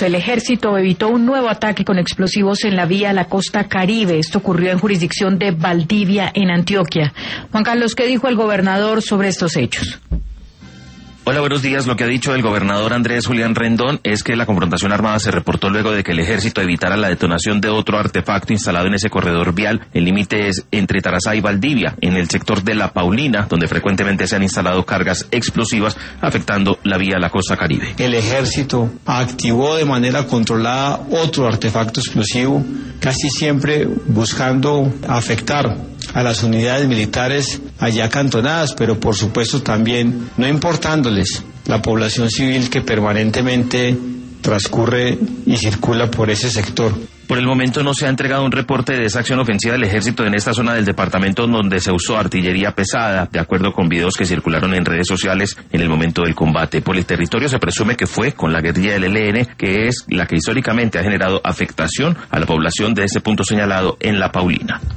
El ejército evitó un nuevo ataque con explosivos en la vía a la costa Caribe. Esto ocurrió en jurisdicción de Valdivia, en Antioquia. Juan Carlos, ¿qué dijo el gobernador sobre estos hechos? Hola, buenos días. Lo que ha dicho el gobernador Andrés Julián Rendón es que la confrontación armada se reportó luego de que el ejército evitara la detonación de otro artefacto instalado en ese corredor vial en límites entre Tarazá y Valdivia, en el sector de La Paulina, donde frecuentemente se han instalado cargas explosivas afectando la vía a la costa Caribe. El ejército activó de manera controlada otro artefacto explosivo, casi siempre buscando afectar a las unidades militares allá acantonadas, pero por supuesto también no importándoles la población civil que permanentemente transcurre y circula por ese sector. Por el momento no se ha entregado un reporte de esa acción ofensiva del ejército en esta zona del departamento donde se usó artillería pesada, de acuerdo con videos que circularon en redes sociales en el momento del combate. Por el territorio se presume que fue con la guerrilla del ELN, que es la que históricamente ha generado afectación a la población de ese punto señalado en La Paulina.